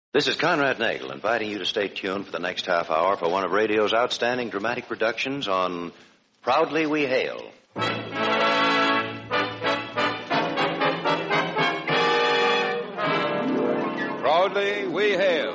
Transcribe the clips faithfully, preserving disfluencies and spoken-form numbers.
This is Conrad Nagel inviting you to stay tuned for the next half hour for one of radio's outstanding dramatic productions on Proudly We Hail. Proudly We Hail.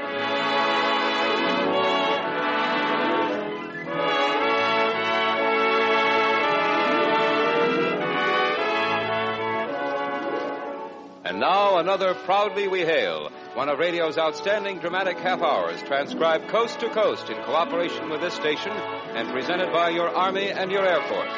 And now another Proudly We Hail, one of radio's outstanding dramatic half hours, transcribed coast to coast in cooperation with this station and presented by your Army and your Air Force.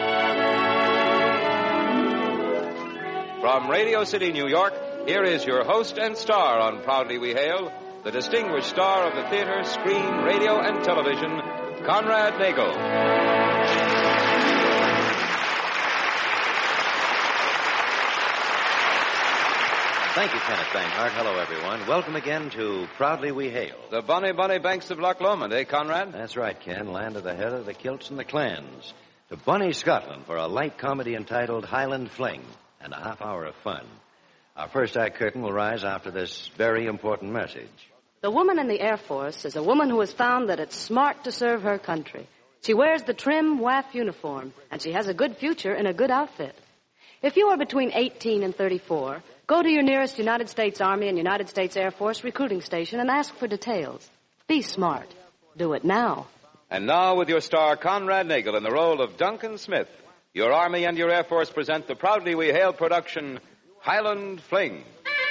From Radio City, New York, here is your host and star on Proudly We Hail, the distinguished star of the theater, screen, radio, and television, Conrad Nagel. Thank you, Kenneth Banghart. Hello, everyone. Welcome again to Proudly We Hail. The bonny, bonny banks of Loch Lomond, eh, Conrad? That's right, Ken. Land of the heather, the kilts, and the clans. To Bonnie, Scotland, for a light comedy entitled Highland Fling and a half hour of fun. Our first act curtain will rise after this very important message. The woman in the Air Force is a woman who has found that it's smart to serve her country. She wears the trim W A F uniform, and she has a good future in a good outfit. If you are between eighteen and thirty-four, go to your nearest United States Army and United States Air Force recruiting station and ask for details. Be smart. Do it now. And now, with your star, Conrad Nagel, in the role of Duncan Smith, your Army and your Air Force present the Proudly We Hail production, Highland Fling.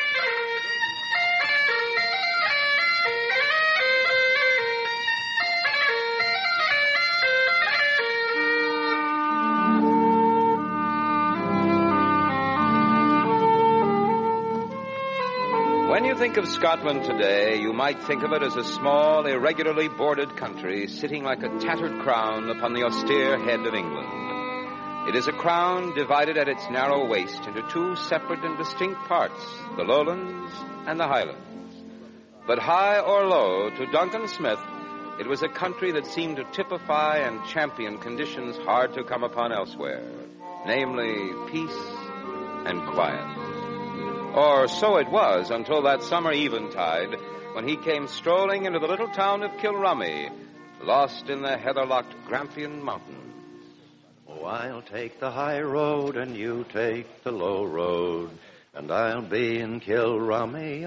When you think of Scotland today, you might think of it as a small, irregularly bordered country sitting like a tattered crown upon the austere head of England. It is a crown divided at its narrow waist into two separate and distinct parts, the lowlands and the highlands. But high or low, to Duncan Smith, it was a country that seemed to typify and champion conditions hard to come upon elsewhere, namely peace and quiet. Or so it was until that summer eventide when he came strolling into the little town of Kilrummy, lost in the heather-locked Grampian Mountains. Oh, I'll take the high road and you take the low road, and I'll be in Kilrummy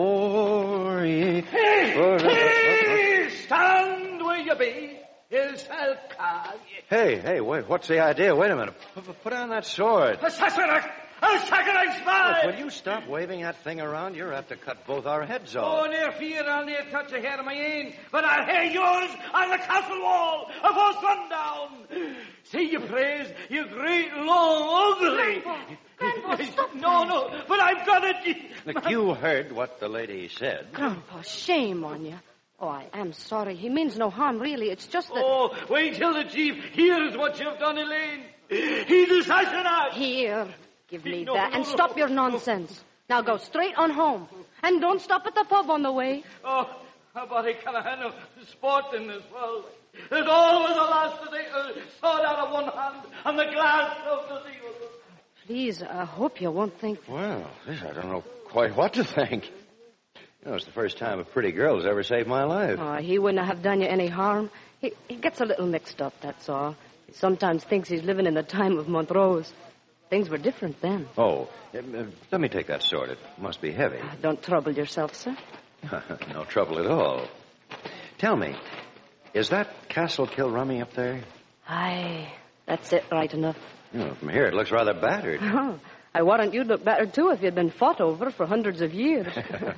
afore ye... Hey! For... Hey! Stand where you be. Yourself, Carl. Hey, hey, wait, what's the idea? Wait a minute. Put, put down that sword. Assassinate! Assassinate spy! Look, will you stop waving that thing around? You're apt to cut both our heads off. Oh, near fear I'll near touch a hair of my own, but I'll hear yours on the castle wall afore sundown. See you praise, you great, long, ugly... Grandpa, Grandpa, stop No, no, but I've got it. Look, you heard what the lady said. Grandpa, shame on you. Oh, I am sorry. He means no harm, really. It's just that... Oh, wait till the chief hears what you've done, Elaine. He's assassinate. Here, give me No, that, no, and no, stop no, your no. nonsense. Now go straight on home. And don't stop at the pub on the way. Oh, but I can't handle sport in this world. There's always a last to take a sword out of one hand and the glass of the other. Please, I hope you won't think... Well, I don't know quite what to think. You know, it's the first time a pretty girl has ever saved my life. Oh, he wouldn't have done you any harm. He, he gets a little mixed up, that's all. He sometimes thinks he's living in the time of Montrose. Things were different then. Oh, uh, let me take that sword. It must be heavy. Ah, don't trouble yourself, sir. No trouble at all. Tell me, is that Castle Kilrummy up there? Aye, that's it right enough. You know, from here it looks rather battered. Oh, I warrant you'd look better, too, if you'd been fought over for hundreds of years.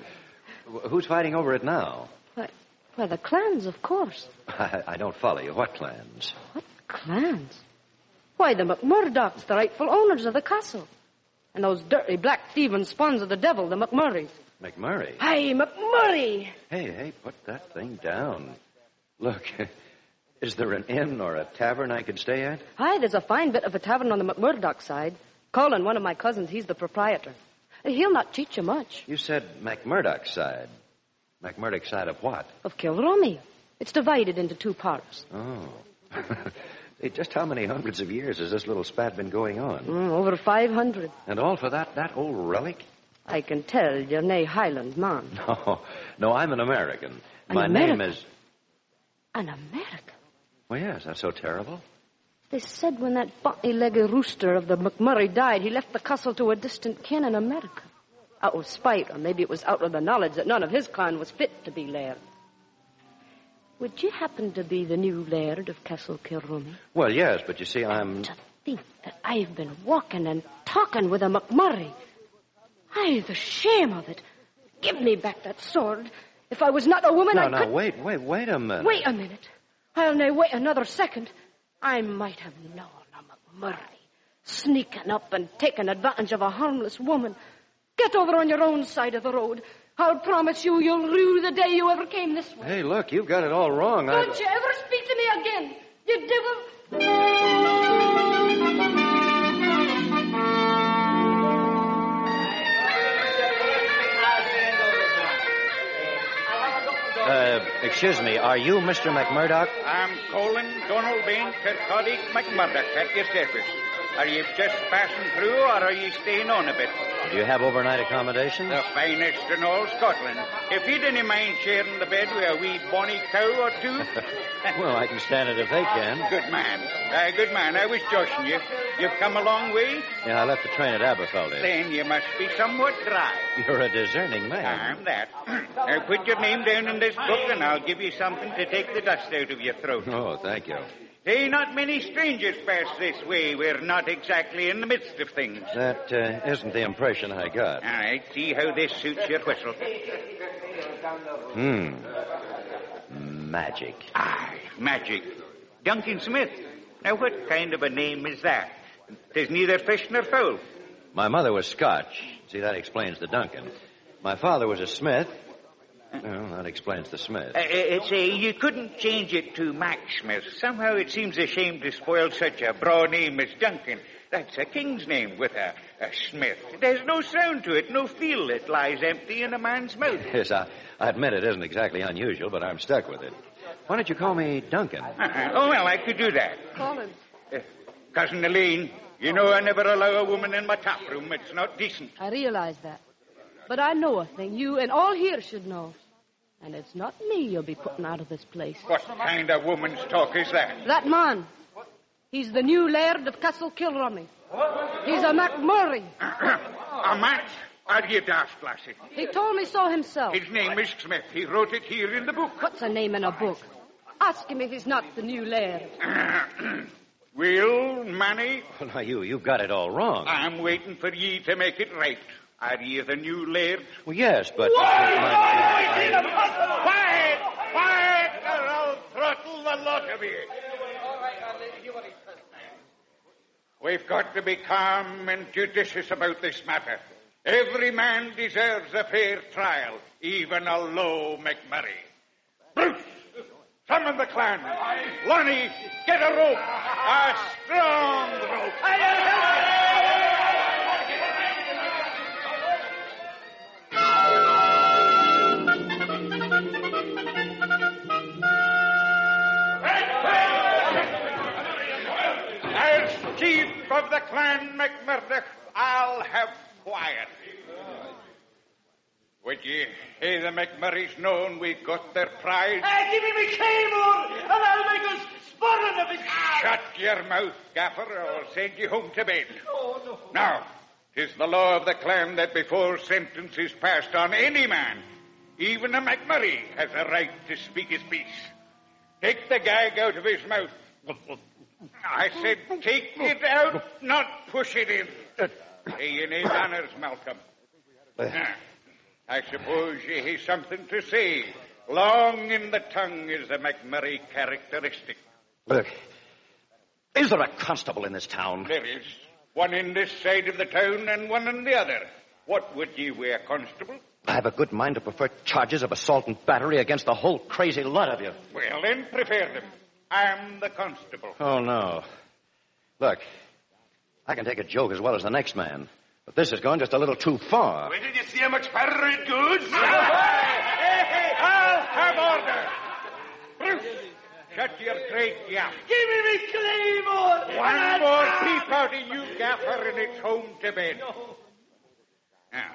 Who's fighting over it now? Why, why, the clans, of course. I, I don't follow you. What clans? What clans? Why, the McMurdochs, the rightful owners of the castle. And those dirty black thieving spawns of the devil, the McMurrays. McMurray? Hey, McMurray! Hey, hey, put that thing down. Look, is there an inn or a tavern I could stay at? Aye, there's a fine bit of a tavern on the McMurdoch side. Colin, one of my cousins, he's the proprietor. He'll not cheat you much. You said McMurdoch's side. McMurdoch's side of what? Of Kilrummy. It's divided into two parts. Oh. Hey, just how many hundreds of years has this little spat been going on? Mm, over five hundred. And all for that, that old relic? I can tell you're nae Highland man. No, no, I'm an American. An My American? name is... An American? Well, yes, that's so terrible. They said when that bonny-legged rooster of the McMurray died, he left the castle to a distant kin in America. Out of spite, or maybe it was out of the knowledge that none of his clan was fit to be laird. Would you happen to be the new laird of Castle Kilrummy? Well, yes, but you see, I'm... To think that I've been walking and talking with a McMurray. Aye, the shame of it. Give me back that sword. If I was not a woman, No, I no, could... wait, wait, wait a minute. Wait a minute. I'll nae wait another second. I might have known a McMurray sneaking up and taking advantage of a harmless woman. Get over on your own side of the road. I'll promise you you'll rue the day you ever came this way. Hey, look, you've got it all wrong. Don't I... you ever speak to me again, you devil. Uh, excuse me, are you Mister McMurdoch? I'm Colin Donald Bain Kirkcaldy McMurdoch at your service. Are you just passing through, or are you staying on a bit? Do you have overnight accommodations? The finest in all Scotland. If you'd any mind sharing the bed with a wee bonny cow or two. Well, I can stand it if they can. Good man. Uh, good man. I was joshing you. You've come a long way? Yeah, I left the train at Aberfeldy. Then you must be somewhat dry. You're a discerning man. I'm that. Now put your name down in this book and I'll give you something to take the dust out of your throat. Oh, thank you. Say, not many strangers pass this way. We're not exactly in the midst of things. That uh, isn't the impression I got. All right, see how this suits your whistle. Hmm. Magic. Ah, magic. Duncan Smith. Now, what kind of a name is that? 'Tis neither fish nor fowl. My mother was Scotch. See, that explains the Duncan. My father was a smith. Well, that explains the Smith. Uh, it's a, you couldn't change it to Mac Smith. Somehow it seems a shame to spoil such a broad name as Duncan. That's a king's name with a, a Smith. There's no sound to it, no feel. It lies empty in a man's mouth. Yes, I, I admit it isn't exactly unusual, but I'm stuck with it. Why don't you call me Duncan? Uh-huh. Oh, well, I could do that. Call him. Uh, Cousin Elaine, you know I never allow a woman in my tap room. It's not decent. I realize that. But I know a thing you and all here should know. And it's not me you'll be putting out of this place. What kind of woman's talk is that? That man. He's the new laird of Castle Kilrummy. He's a McMurray. A Mac? Are you daft, lassie? He told me so himself. His name is Smith. He wrote it here in the book. What's a name in a book? Ask him if he's not the new laird. Will, Manny, Well, now, you, you've got it all wrong. I'm waiting for ye to make it right. Are ye the new laird? Well, yes, but... Quiet! Quiet, or I'll throttle the lot of you. We've got to be calm and judicious about this matter. Every man deserves a fair trial, even a low McMurray. Bruce, summon the clan. Lonnie, get a rope. A strong rope. As chief of the clan McMurdoch, I'll have quiet. Would ye hear the McMurrays known we got their prize? Hey, give me me claymore, and I'll make us spurring of it. Shut your mouth, Gaffer, or I'll send you home to bed. Oh, no. Now, 'tis the law of the clan that before sentence is passed on any man, even a McMurray has a right to speak his piece. Take the gag out of his mouth. I said take it out, not push it in. Hey, you need manners, Malcolm. Now, I suppose ye have something to say. Long in the tongue is the McMurray characteristic. Look, is there a constable in this town? There is. One in this side of the town and one in the other. What would ye wear, constable? I have a good mind to prefer charges of assault and battery against the whole crazy lot of you. Well, then, prepare them. I'm the constable. Oh, no. Look, I can take a joke as well as the next man, but this has gone just a little too far. Wait till you see how much farther it goes. Hey, hey, I'll have order. Bruce, shut your great yap. Give me me claymore. One and more I'll- peep out of you, Gaffer, and it's home to bed. No. Now,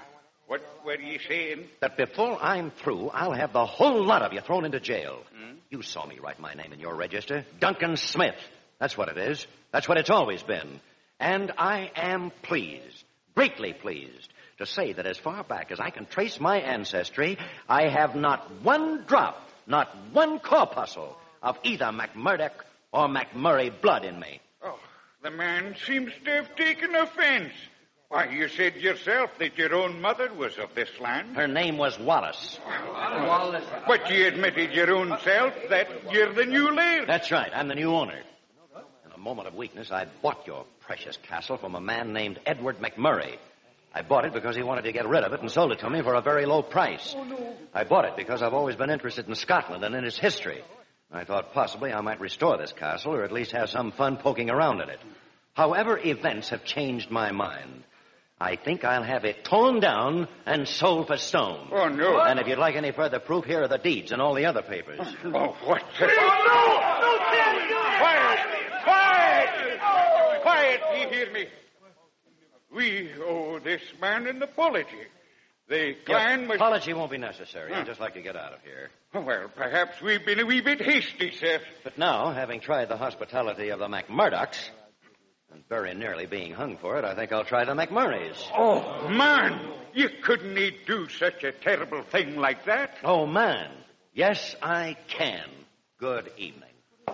What were you saying? That before I'm through, I'll have the whole lot of you thrown into jail. Hmm? You saw me write my name in your register. Duncan Smith. That's what it is. That's what it's always been. And I am pleased, greatly pleased, to say that as far back as I can trace my ancestry, I have not one drop, not one corpuscle of either McMurdoch or McMurray blood in me. Oh, the man seems to have taken offense. Why, you said yourself that your own mother was of this land. Her name was Wallace. Wallace. But you admitted your own self that you're the new laird. That's right. I'm the new owner. In a moment of weakness, I bought your precious castle from a man named Edward McMurray. I bought it because he wanted to get rid of it and sold it to me for a very low price. Oh, no. I bought it because I've always been interested in Scotland and in its history. I thought possibly I might restore this castle or at least have some fun poking around in it. However, events have changed my mind. I think I'll have it torn down and sold for stone. Oh, no. And if you'd like any further proof, here are the deeds and all the other papers. Oh, what the... Oh, no! No, Tim! Quiet! Quiet! Quiet, you hear me? We owe this man an apology. The clan Your was... apology won't be necessary. I'd just like to get out of here. Well, perhaps we've been a wee bit hasty, sir. But now, having tried the hospitality of the McMurdochs, and very nearly being hung for it, I think I'll try the McMurrays. Oh, man! You couldn't do such a terrible thing like that. Oh, man. Yes, I can. Good evening.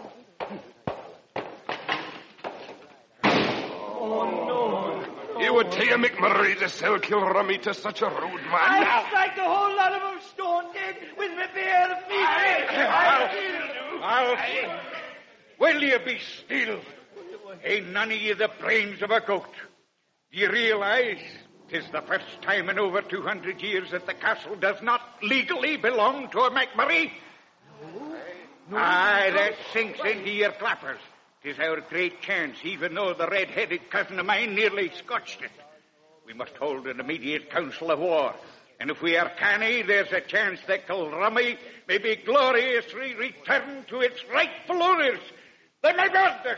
You would tell McMurray to sell Kilrummy to such a rude man. I strike the whole lot of them stone dead with my bare feet. I'll... I'll... Will you be still? Ain't none of you the brains of a goat. Do you realize 'tis the first time in over two hundred years that the castle does not legally belong to a McMurray? No. no Aye, that sinks into your clappers. 'Tis our great chance, even though the red-headed cousin of mine nearly scotched it. We must hold an immediate council of war. And if we are canny, there's a chance that Kilrummy may be gloriously returned to its rightful owners, the McMurdochs.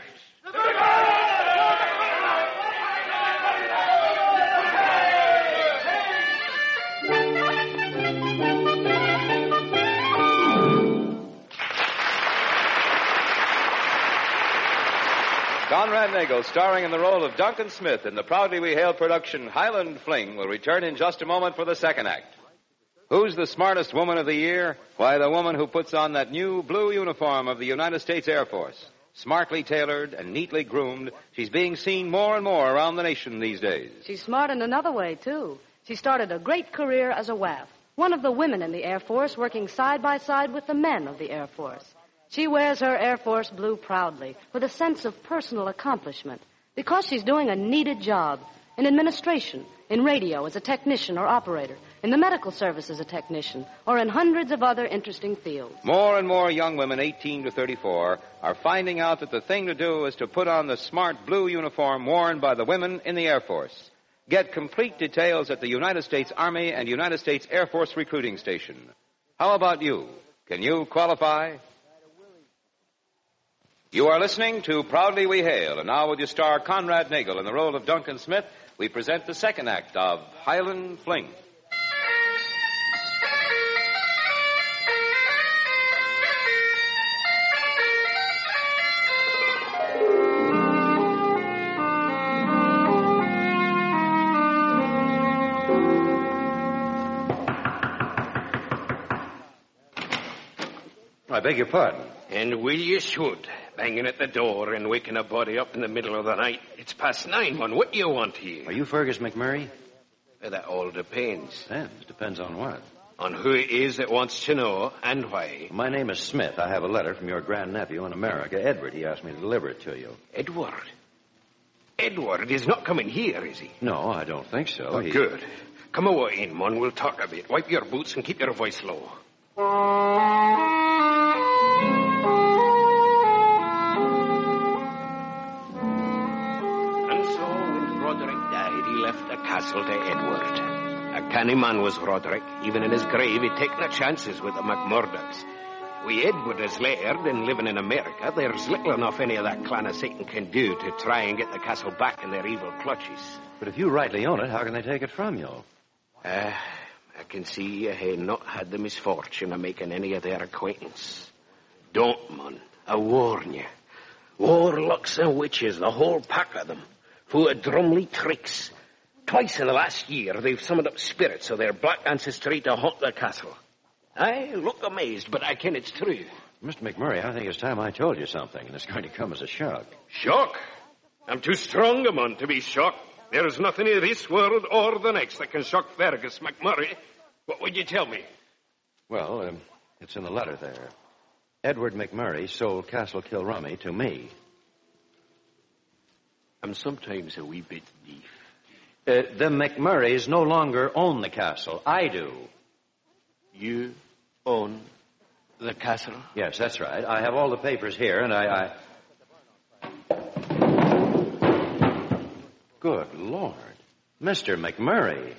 Conrad Nagel, starring in the role of Duncan Smith in the proudly we hail production Highland Fling, will return in just a moment for the second act. Who's the smartest woman of the year? Why, the woman who puts on that new blue uniform of the United States Air Force. Smartly tailored and neatly groomed, she's being seen more and more around the nation these days. She's smart in another way, too. She started a great career as a W A F, one of the women in the Air Force working side by side with the men of the Air Force. She wears her Air Force blue proudly, with a sense of personal accomplishment, because she's doing a needed job in administration, in radio as a technician or operator, in the medical service as a technician, or in hundreds of other interesting fields. More and more young women, eighteen to thirty-four, are finding out that the thing to do is to put on the smart blue uniform worn by the women in the Air Force. Get complete details at the United States Army and United States Air Force recruiting station. How about you? Can you qualify? You are listening to Proudly We Hail, and now with your star Conrad Nagel in the role of Duncan Smith, we present the second act of Highland Fling. I beg your pardon. And will you should, banging at the door and waking a body up in the middle of the night. It's past nine, man. What do you want here? Are you Fergus McMurray? Well, that all depends. Depends. Depends on what? On who it is that wants to know and why. My name is Smith. I have a letter from your grandnephew in America, Edward. He asked me to deliver it to you. Edward? Edward is not coming here, is he? No, I don't think so. Oh, he... good. Come away in, man. We'll talk a bit. Wipe your boots and keep your voice low. Left the castle to Edward. A canny man was Roderick. Even in his grave, he'd taken the chances with the McMurdochs. We Edward as laird and living in America, there's little enough any of that clan of Satan can do to try and get the castle back in their evil clutches. But if you rightly own it, how can they take it from you? Uh, I can see you hae not had the misfortune of making any of their acquaintance. Don't, man. I warn you. Warlocks and witches, the whole pack of them. Full of drumly tricks. Twice in the last year, they've summoned up spirits of their black ancestry to haunt the castle. I look amazed, but I ken it's true. Mister McMurray, I think it's time I told you something, and it's going to come as a shock. Shock? I'm too strong a man to be shocked. There's nothing in this world or the next that can shock Fergus McMurray. What would you tell me? Well, um, it's in the letter there. Edward McMurray sold Castle Kilrummy to me. I'm sometimes a wee bit deaf. Uh, the McMurrays no longer own the castle. I do. You own the castle? Yes, that's right. I have all the papers here, and I... I... Good Lord. Mister McMurray.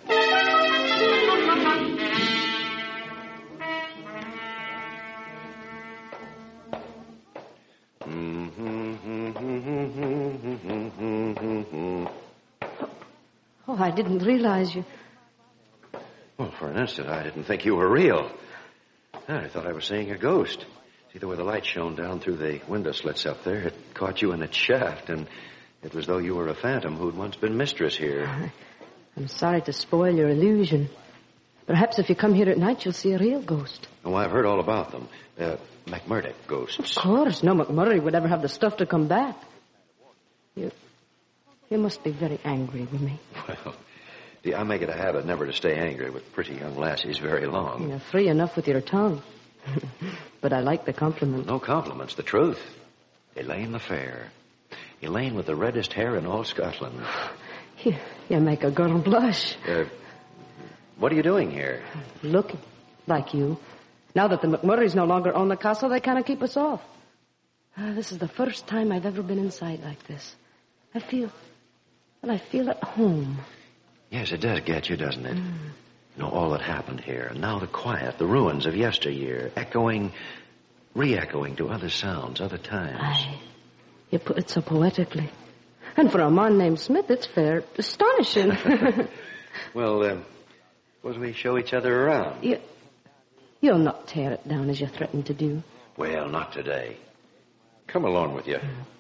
Oh, I didn't realize you. Well, for an instant, I didn't think you were real. I thought I was seeing a ghost. See, the way the light shone down through the window slits up there, it caught you in its shaft, and it was though you were a phantom who'd once been mistress here. I'm sorry to spoil your illusion. Perhaps if you come here at night, you'll see a real ghost. Oh, I've heard all about them. Uh, McMurdoch ghosts. Of course. No McMurray would ever have the stuff to come back. You, you must be very angry with me. Well, see, I make it a habit never to stay angry with pretty young lassies very long. You're free enough with your tongue. But I like the compliment. No compliments, the truth. Elaine the Fair. Elaine with the reddest hair in all Scotland. You, you make a girl blush. Uh, what are you doing here? Looking like you. Now that the McMurrays no longer own the castle, they kind of keep us off. Uh, this is the first time I've ever been inside like this. I feel, well, I feel at home. Yes, it does get you, doesn't it? Mm. You know, all that happened here, and now the quiet, the ruins of yesteryear, echoing, re-echoing to other sounds, other times. Aye, you put it so poetically. And for a man named Smith, it's fair astonishing. Well, uh, suppose we show each other around. You, you'll not tear it down as you threatened to do. Well, not today. Come along with you.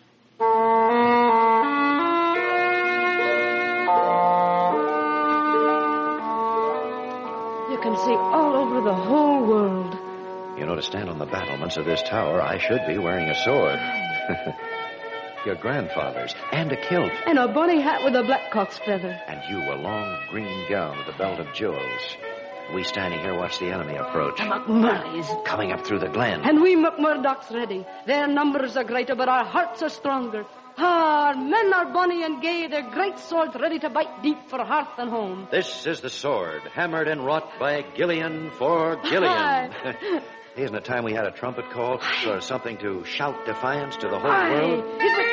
You can see all over the whole world. You know, to stand on the battlements of this tower, I should be wearing a sword. Your grandfather's, and a kilt. And a bonny hat with a blackcock's feather. And you, a long green gown with a belt of jewels. We standing here watch the enemy approach. The McMurrays. Coming up through the glen. And we McMurdochs ready. Their numbers are greater, but our hearts are stronger. Ah, our men are bonny and gay, their great swords ready to bite deep for hearth and home. This is the sword, hammered and wrought by Gillian for Gillian. Isn't it time we had a trumpet call or something to shout defiance to the whole Aye. world? It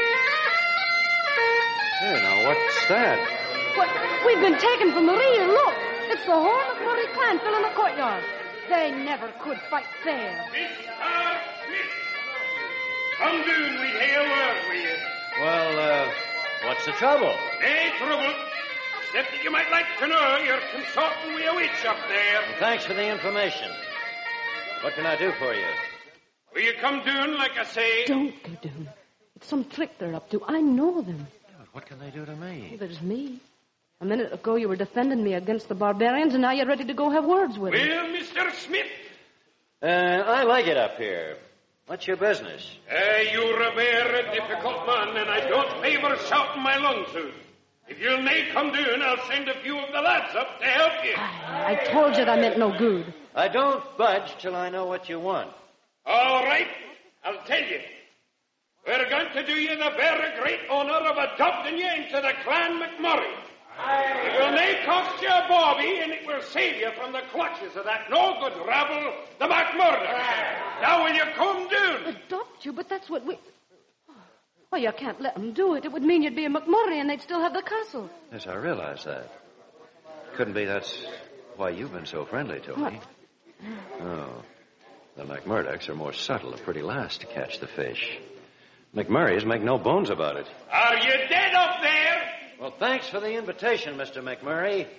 Hey, now, what's that? What? We've been taken from the rear. Look, it's the whole McMurray clan filling the courtyard. They never could fight fair. Mister Smith! Come down, we hail word for you. Well, uh, what's the trouble? No trouble. Except that you might like to know you're consorting with a witch up there. Well, thanks for the information. What can I do for you? Will you come down, like I say? Don't go down. It's some trick they're up to. I know them. God, what can they do to me? Well, there's me. A minute ago you were defending me against the barbarians, and now you're ready to go have words with them. Well, Mister Smith. Uh, I like it up here. What's your business? Uh, you're a very difficult man, and I don't favor shouting my lungs out. If you'll nay come down, I'll send a few of the lads up to help you. I, I told you that meant no good. I don't budge till I know what you want. All right, I'll tell you. We're going to do you the very great honor of adopting you into the Clan McMurray. It will nay cost you a bawbee, and it will save you from the clutches of that no-good rabble, the McMurdochs. Now will you come down? Adopt you? But that's what we... Oh, you can't let them do it. It would mean you'd be a McMurray and they'd still have the castle. Yes, I realize that. Couldn't be that's why you've been so friendly to What? me. Oh. The McMurdochs are more subtle, a pretty last to catch the fish. McMurrays make no bones about it. Are you dead up there? Well, thanks for the invitation, Mister McMurray.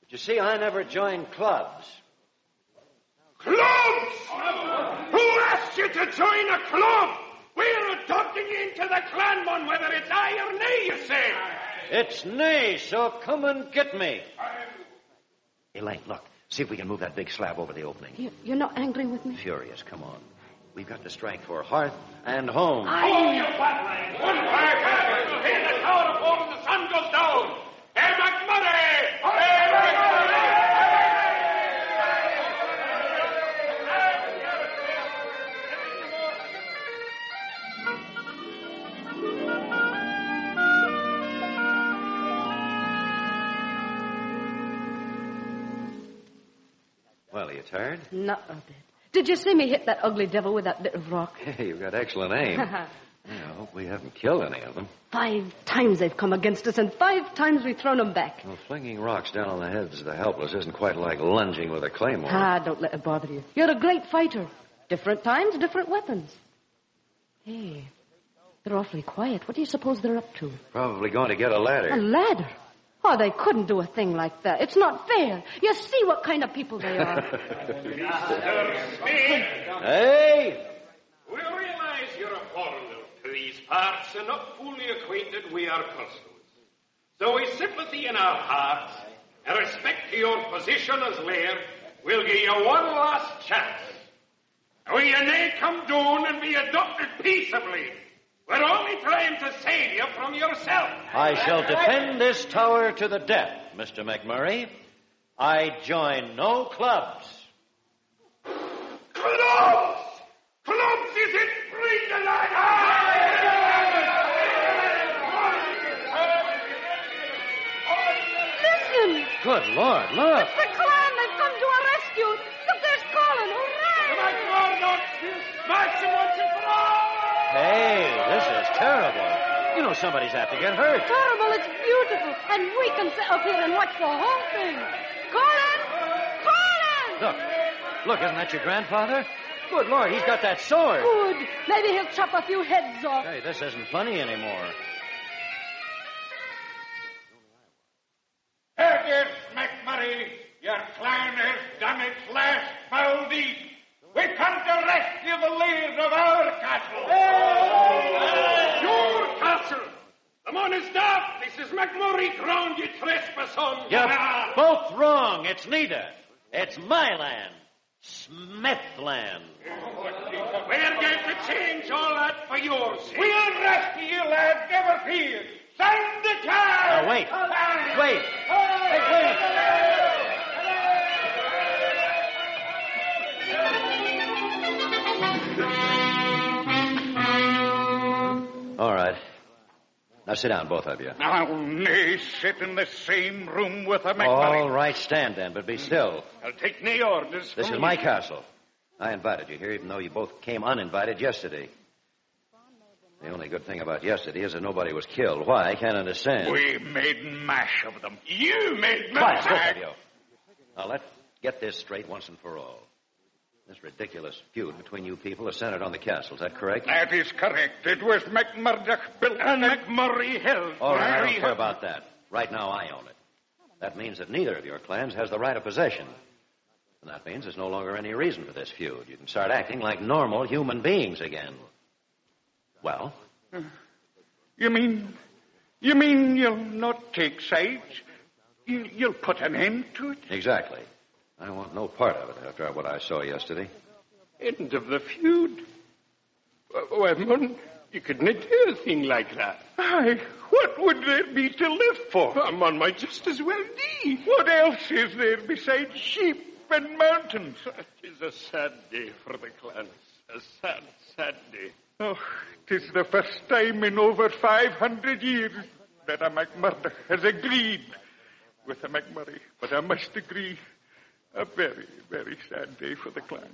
But you see, I never joined clubs. Clubs? Who asked you to join a club? We're adopting you into the clanman, whether it's I or nay, you say. It's nay, so come and get me. Elaine, look. See if we can move that big slab over the opening. You, you're not angry with me? Furious, come on. We've got to strike for hearth and home. I... Oh, you battling! One fire! Pay the tower before the sun goes down! Hey, McMurray! Hey, McMurray! Well, are you tired? Not a bit. Did you see me hit that ugly devil with that bit of rock? Hey, you've got excellent aim. Yeah, I hope we haven't killed any of them. Five times they've come against us, and five times we've thrown them back. Well, flinging rocks down on the heads of the helpless isn't quite like lunging with a claymore. Ah, don't let it bother you. You're a great fighter. Different times, different weapons. Hey, they're awfully quiet. What do you suppose they're up to? Probably going to get a ladder. A ladder? Oh, they couldn't do a thing like that. It's not fair. You see what kind of people they are. Hey! We realize you're a foreigner to these parts and not fully acquainted with our customs. So with sympathy in our hearts and respect to your position as laird, we'll give you one last chance. Will you nay come down and be adopted peaceably? We're only trying to save you from yourself. I shall defend this tower to the death, Mister McMurray. I join no clubs. Clubs! Clubs is it free tonight? Listen! Good Lord, look. It's the clan. They've come to arrest you. Look, there's Colin. Hooray! Smash him once and for all! Hey, this is terrible. You know somebody's apt to get hurt. Terrible, it's beautiful. And we can sit up here and watch the whole thing. Colin! Colin! Look, look, isn't that your grandfather? Good Lord, he's got that sword. Good. Maybe he'll chop a few heads off. Hey, this isn't funny anymore. Here it is, McMurray. Your clan has done its last foul deed. We come to rescue the laird of our castle. Hey! Your castle! The man is dark. This is McMurray ground you trespass on. You're both wrong. It's neither. It's my land. Smithland. We're going to change all that for yours. We'll rescue you, lad. Never fear. Sound the charge. Now, wait. Wait. Hey, wait. All right. Now sit down, both of you. Now, nay, sit in the same room with a McMurray. All right, stand then, but be still. I'll take no orders. This is my castle. I invited you here, even though you both came uninvited yesterday. The only good thing about yesterday is that nobody was killed. Why? I can't understand. We made mash of them. You made Quiet, mash. both of you. Now, let's get this straight once and for all. This ridiculous feud between you people is centered on the castle. Is that correct? That is correct. It was McMurdoch built And McMurray held. All right, I don't care about that. Right now, I own it. That means that neither of your clans has the right of possession. And that means there's no longer any reason for this feud. You can start acting like normal human beings again. Well? You mean... You mean you'll not take sides? You, you'll put an end to it? Exactly. I want no part of it after what I saw yesterday. End of the feud? Why, man, you couldn't do a thing like that. Aye, what would there be to live for? A man might just as well die. What else is there besides sheep and mountains? It is a sad day for the clans. A sad, sad day. Oh, 'tis the first time in over five hundred years that a McMurdoch has agreed with a McMurray. But I must agree, a very, very sad day for the clan.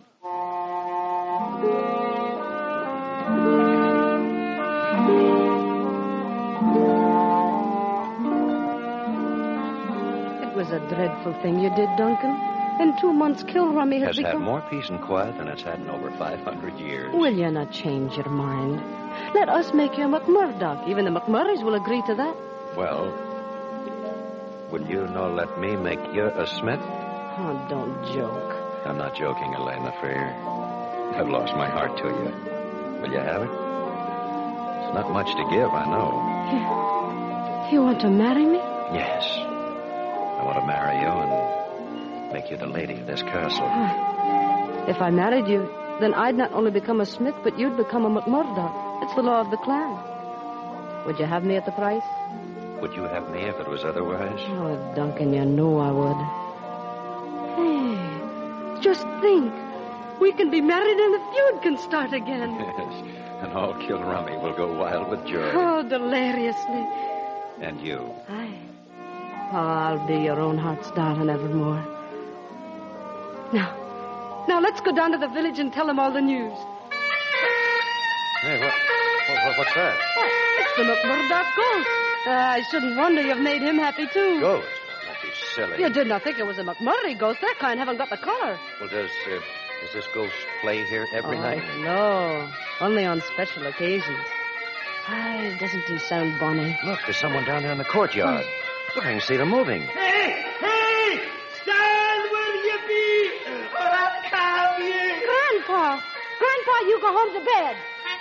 It was a dreadful thing you did, Duncan. In two months, Kilrummy has, has become... had more peace and quiet than it's had in over five hundred years. Will you not change your mind? Let us make you a McMurdoch. Even the McMurrays will agree to that. Well, Will you no let me make you a smith? Oh, don't joke. I'm not joking, Elena Fair. I've lost my heart to you. Will you have it? It's not much to give, I know. You, you want to marry me? Yes. I want to marry you and make you the lady of this castle. If I married you, then I'd not only become a smith, but you'd become a McMurdoch. It's the law of the clan. Would you have me at the price? Would you have me if it was otherwise? Oh, Duncan, you know I would. Hey, just think. We can be married and the feud can start again. Yes, and all Kilrummy will go wild with joy. Oh, deliriously. And you? Aye. Oh, I'll be your own heart's darling evermore. Now, now let's go down to the village and tell them all the news. Hey, what, what what's that? Why, it's the McMurdoch ghost. Uh, I shouldn't wonder you've made him happy, too. Ghost? Don't be silly. You did not think it was a McMurray ghost. That kind haven't got the color. Well, does, uh, does this ghost play here every oh, night? No, only on special occasions. Aye, doesn't he sound bonny? Look, there's someone down there in the courtyard. Look, I can see them moving. Hey, hey! Stand where you be, or I'll carve you. Grandpa! Grandpa, you go home to bed.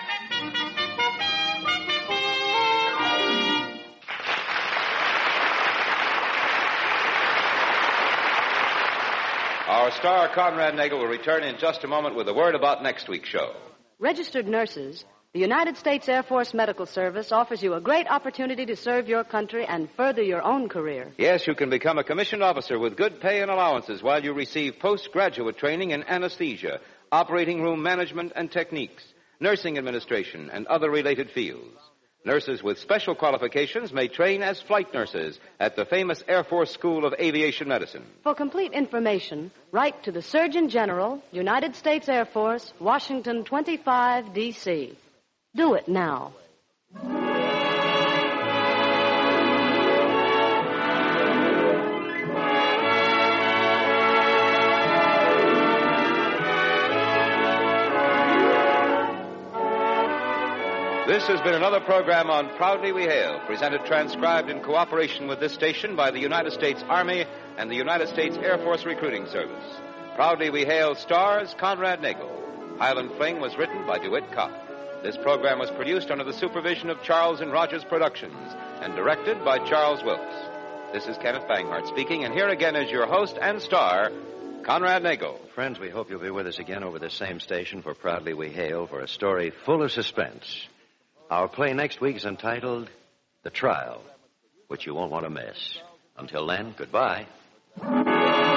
Our star, Conrad Nagel, will return in just a moment with a word about next week's show. Registered nurses, the United States Air Force Medical Service offers you a great opportunity to serve your country and further your own career. Yes, you can become a commissioned officer with good pay and allowances while you receive postgraduate training in anesthesia, operating room management and techniques, nursing administration, and other related fields. Nurses with special qualifications may train as flight nurses at the famous Air Force School of Aviation Medicine. For complete information, write to the Surgeon General, United States Air Force, Washington twenty-five, D C Do it now. This has been another program on Proudly We Hail, presented transcribed in cooperation with this station by the United States Army and the United States Air Force Recruiting Service. Proudly We Hail stars Conrad Nagel. Highland Fling was written by DeWitt Kopp. This program was produced under the supervision of Charles and Rogers Productions and directed by Charles Wilkes. This is Kenneth Banghart speaking, and here again is your host and star, Conrad Nagel. Friends, we hope you'll be with us again over this same station for Proudly We Hail for a story full of suspense. Our play next week is entitled The Trial, which you won't want to miss. Until then, goodbye.